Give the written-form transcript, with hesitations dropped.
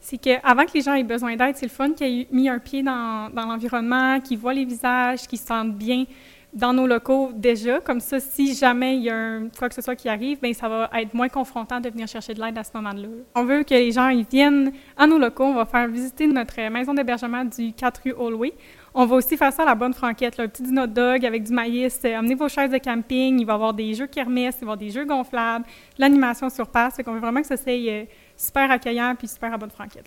c'est qu'avant que les gens aient besoin d'aide, c'est le fun qu'ils aient mis un pied dans l'environnement, qu'ils voient les visages, qu'ils se sentent bien dans nos locaux déjà. Comme ça, si jamais il y a quoi que ce soit qui arrive, bien, ça va être moins confrontant de venir chercher de l'aide à ce moment-là. On veut que les gens ils viennent à nos locaux. On va faire visiter notre maison d'hébergement du 4 rue Holloway. On va aussi faire ça à la bonne franquette, là, un petit dîner hot dog avec du maïs. Amenez vos chaises de camping. Il va y avoir des jeux kermesse, il va y avoir des jeux gonflables, de l'animation sur place. On veut vraiment que ça soit super accueillant puis super à bonne franquette.